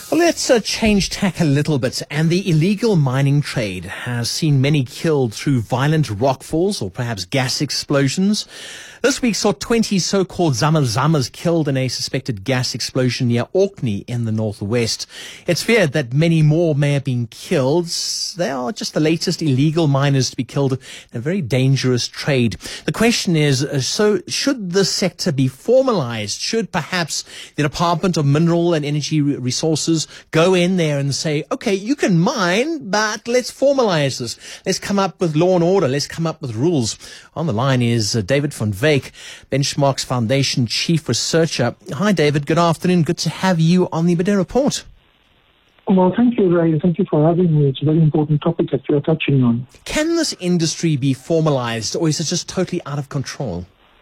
Well, let's change tack a little bit. And the illegal mining trade has seen many killed through violent rockfalls or perhaps gas explosions. This week saw 20 so-called Zama-Zamas killed in a suspected gas explosion near Orkney in the northwest. It's feared that many more may have been killed. They are just the latest illegal miners to be killed in a very dangerous trade. The question is, so should the sector be formalized? Should perhaps the Department of Mineral and Energy Resources go in there and say, okay, you can mine, but let's formalize this. Let's come up with law and order. Let's come up with rules. On the line is David van Wyk, Benchmarks Foundation Chief Researcher. Hi, David. Good afternoon. Good to have you on the Midday Report. Well, thank you, Ray. Thank you for having me. It's a very important topic that you're touching on. Can this industry be formalized, or is it just totally out of control?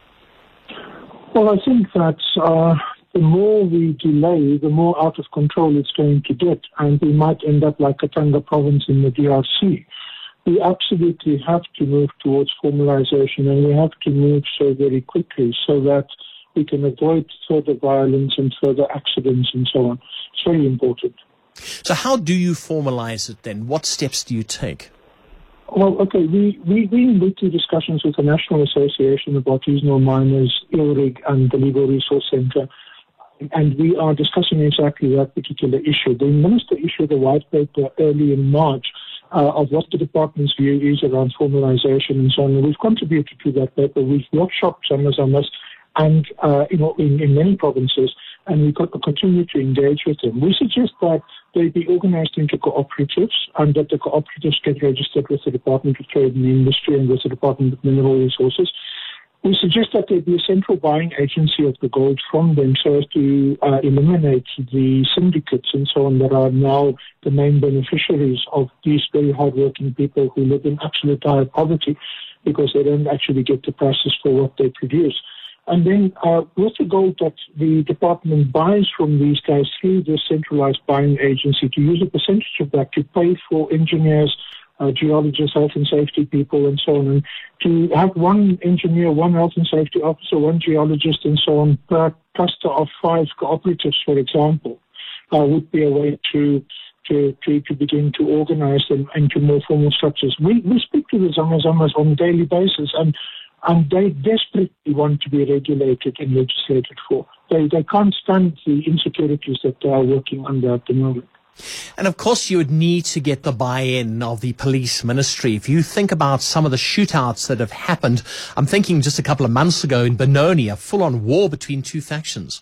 Well, I think that the more we delay, the more out of control it's going to get, and we might end up like Katanga province in the DRC. We absolutely have to move towards formalization, and we have to move so very quickly so that we can avoid further violence and further accidents and so on. It's very important. So how do you formalize it then? What steps do you take? Well, okay, we in weekly discussions with the National Association of Artisanal Miners, ILRIG, and the Legal Resource Centre, and we are discussing exactly that particular issue. The Minister issued a white paper early in March of what the department's view is around formalization and so on. And we've contributed to that paper. We've workshopped Zama-Zamas and, in many provinces, and we continue to engage with them. We suggest that they be organized into cooperatives and that the cooperatives get registered with the Department of Trade and Industry and with the Department of Mineral Resources. We suggest that there be a central buying agency of the gold from them so as to eliminate the syndicates and so on that are now the main beneficiaries of these very hardworking people who live in absolute dire poverty because they don't actually get the prices for what they produce. And then with the gold that the department buys from these guys through the centralized buying agency, to use a percentage of that to pay for engineers, geologists, health and safety people, and so on, and to have one engineer, one health and safety officer, one geologist, and so on per cluster of 5 cooperatives, for example, would be a way to begin to organize them into more formal structures. We speak to the Zama-Zamas on a daily basis, and they desperately want to be regulated and legislated for. They can't stand the insecurities that they are working under at the moment. And of course, you would need to get the buy-in of the police ministry. If you think about some of the shootouts that have happened, I'm thinking just a couple of months ago in Benoni, a full-on war between 2 factions.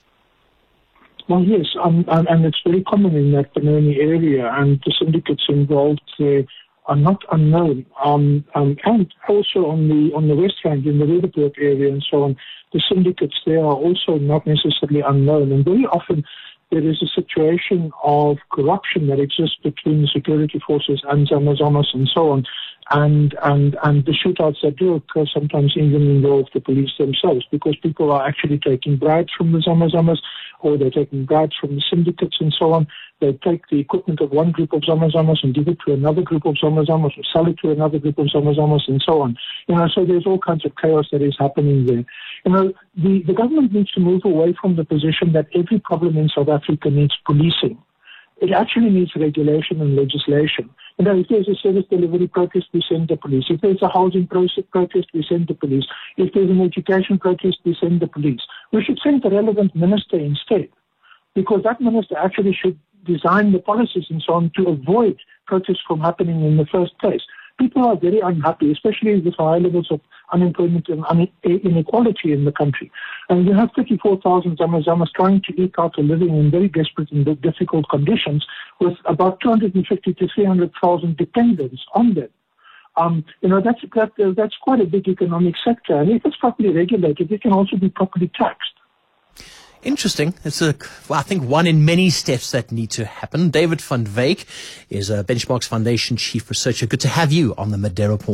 Well, yes, and it's very common in that Benoni area, and the syndicates involved there are not unknown. And also on the West Rand, in the Roodepoort area and so on, the syndicates there are also not necessarily unknown. And very often there is a situation of corruption that exists between the security forces and Zama-Zamas and so on. And the shootouts that do occur sometimes even involve the police themselves because people are actually taking bribes from the Zama-Zamas or they're taking bribes from the syndicates and so on. They take the equipment of one group of Zama-Zamas and give it to another group of Zama-Zamas or sell it to another group of Zama-Zamas and so on. So there's all kinds of chaos that is happening there. The government needs to move away from the position that every problem in South Africa needs policing. It actually needs regulation and legislation. If there's a service delivery protest, we send the police. If there's a housing protest, we send the police. If there's an education protest, we send the police. We should send the relevant minister instead, because that minister actually should design the policies and so on to avoid protests from happening in the first place. People are very unhappy, especially with high levels of unemployment and inequality in the country. And you have 34,000 Zama-Zamas trying to eke out a living in very desperate and difficult conditions with about 250 to 300,000 dependents on them. That's quite a big economic sector. And if it's properly regulated, it can also be properly taxed. Interesting. It's I think one in many steps that need to happen. David van Wyk is a Benchmarks Foundation Chief Researcher. Good to have you on the Midday Report.